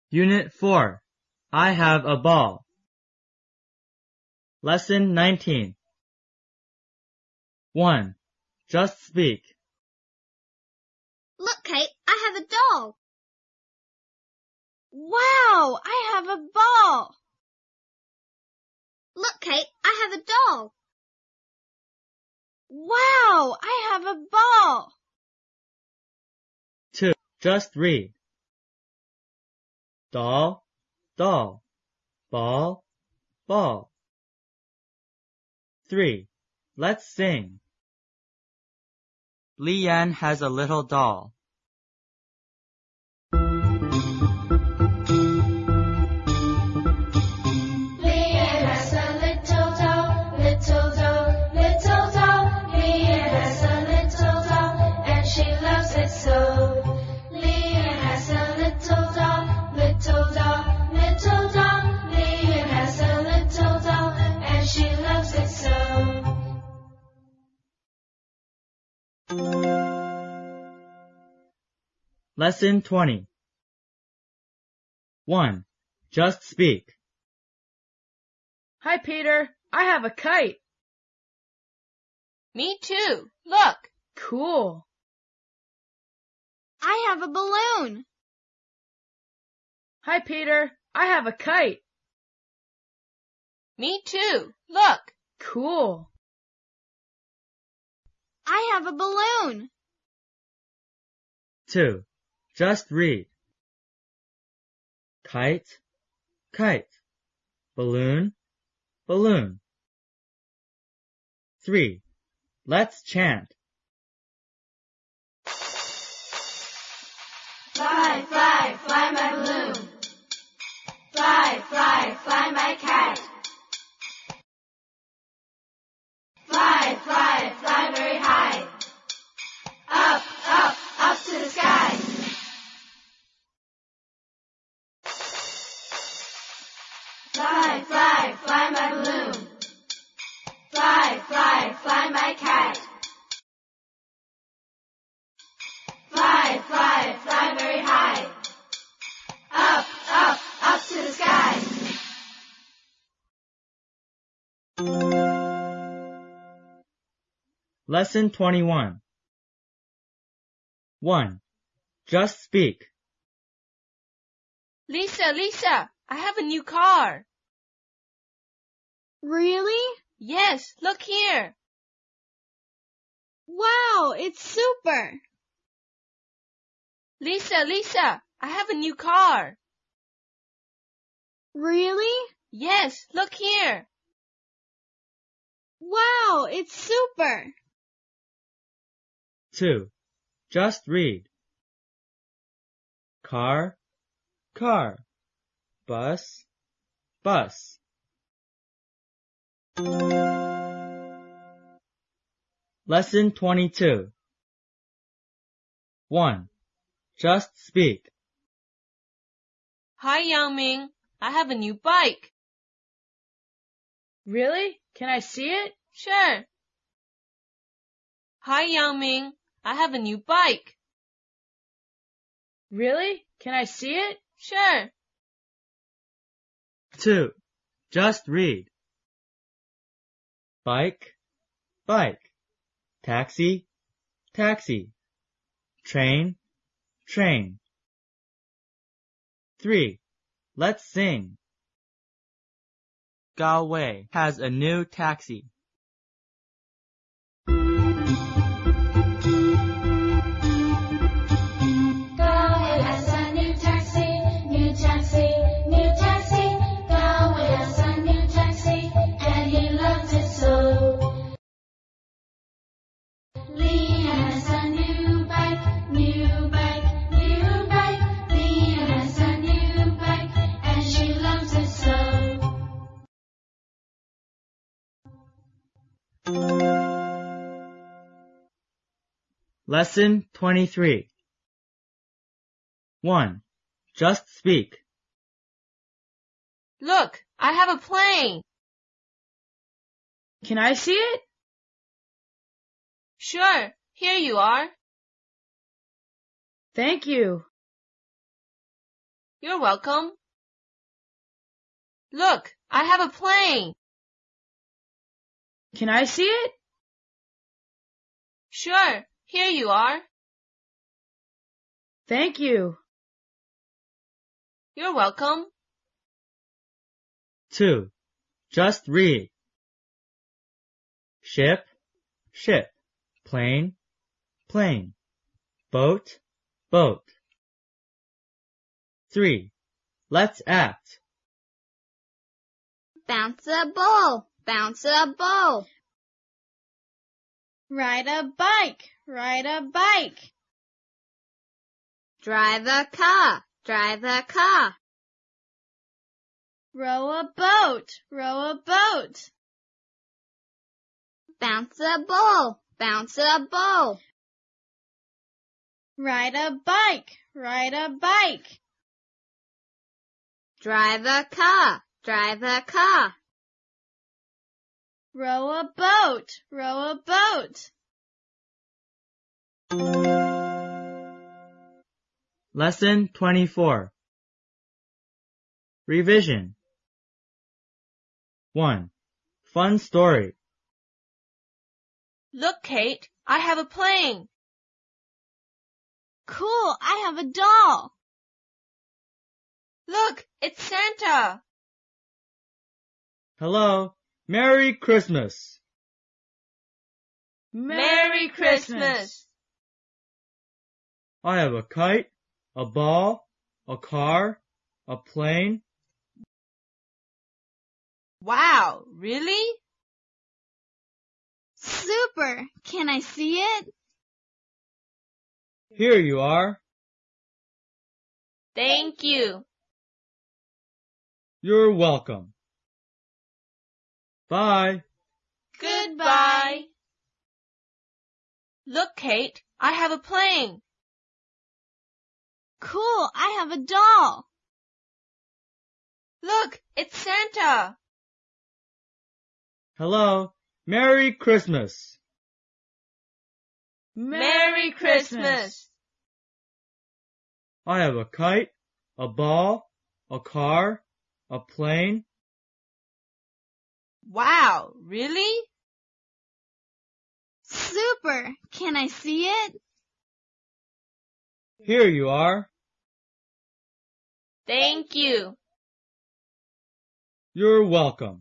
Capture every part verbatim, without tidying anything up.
Unit four. I have a ball. Lesson nineteen. one. Just speak. Look, Kate, I have a doll. Wow, I have a ball. Look, Kate, I have a doll. Wow, I have a ball. two. Just read. Doll, doll, ball, ball. three. Let's sing. Leanne has a little doll. Lesson twenty. one. Just speak. Hi, Peter. I have a kite. Me too. Look. Cool. I have a balloon. Hi, Peter. I have a kite. Me too. Look. Cool. I have a balloon. two. Just read. Kite, kite. Balloon, balloon. three. Let's chant. Fly, fly, fly my balloon. Fly, fly, fly my kite. Fly, fly, fly very high. Up, up, up to the sky. Fly, fly, fly my balloon. Fly, fly, fly my kite. Fly, fly, fly very high. Up, up, up to the sky. Lesson twenty-one. one. Just speak. Lisa, Lisa, I have a new car. Really? Yes, look here. Wow, it's super. Lisa, Lisa, I have a new car. Really? Yes, look here. Wow, it's super. two. Just read. Car, car. Bus, bus. Lesson twenty-two. one. Just speak. Hi, Yangming. I have a new bike. Really? Can I see it? Sure. Hi, Yangming. I have a new bike. Really? Can I see it? Sure. two. Just read. Bike, bike. Taxi, taxi. Train, train. three. Let's sing. Galway has a new taxi. Galway has a new taxi, new taxi, new taxi. Galway has a new taxi, and he loves it so. Leanne has a new bike, new bike, new bike. Leanne has a new bike, and she loves it so. Lesson twenty-three. one. Just speak. Look, I have a plane. Can I see it? Sure, here you are. Thank you. You're welcome. Look, I have a plane. Can I see it? Sure, here you are. Thank you. You're welcome. two. Just read. Ship, ship. Plane, plane. Boat, boat. three. Let's act. Bounce a ball, bounce a ball. Ride a bike, ride a bike. Drive a car, drive a car. Row a boat, row a boat. Bounce a ball, bounce a ball. Ride a bike, ride a bike. Drive a car, drive a car. Row a boat, row a boat. Lesson twenty-four. Revision. one. Fun story. Look, Kate, I have a plane. Cool, I have a doll. Look, it's Santa. Hello, Merry Christmas. Merry Christmas. I have a kite, a ball, a car, a plane. Wow, really? Super, can I see it? Here you are. Thank you. You're welcome. Bye. Goodbye. Look, Kate, I have a plane. Cool, I have a doll. Look, it's Santa. Hello, Merry Christmas. Merry Christmas. I have a kite, a ball, a car, a plane. Wow, really? Super, can I see it? Here you are. Thank you. You're welcome.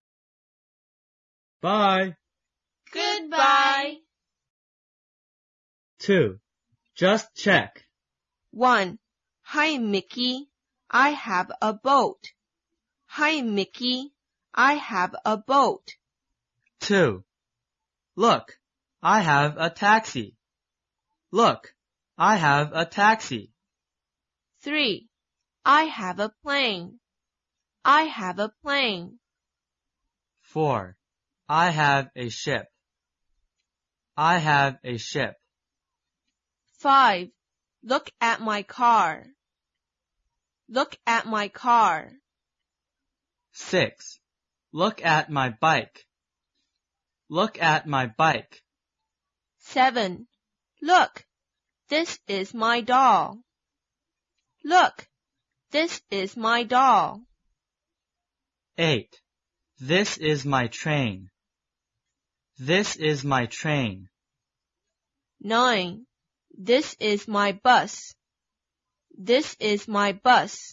Bye. Goodbye. two. Just check. one. Hi, Mickey. I have a boat. Hi, Mickey. I have a boat. two. Look, I have a taxi. Look, I have a taxi. three. I have a plane. I have a plane. four. I have a ship. I have a ship. five. Look at my car. Look at my car. six. Look at my bike. Look at my bike. seven. Look, this is my doll. Look, this is my doll. eight. This is my train. This is my train. nine. This is my bus. This is my bus.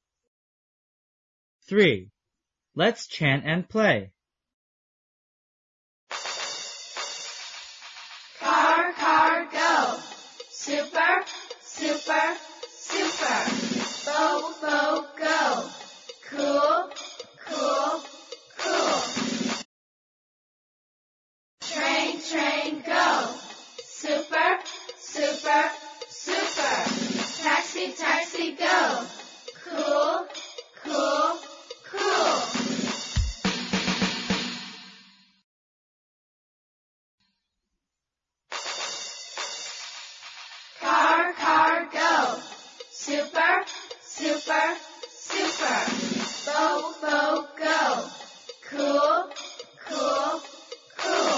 three. Let's chant and play. Car, car, go. Super, super, super. Boat, boat, go. Cool, cool, cool. Train, train, go. Super, super, super. Taxi, taxi, go. Cool, cool, cool. Car, car, go. Super, super, super. Boat, boat, go. Cool, cool, cool.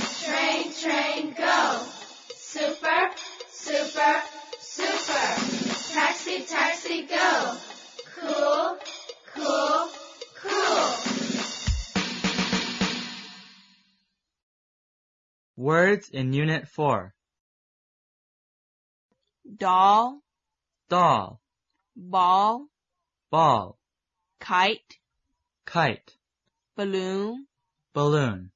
Train, train, go. Super, super, super. taxi, taxi, go. Cool, cool, cool. Words in Unit four. doll, Doll, ball, ball, kite, kite, balloon, balloon,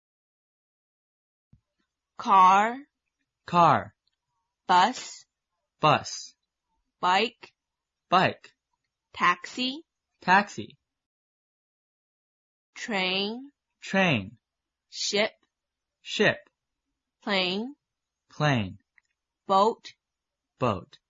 car, car, bus, bus, bike, bike, taxi, taxi, train, train, ship, ship, plane, plane, boat, boat.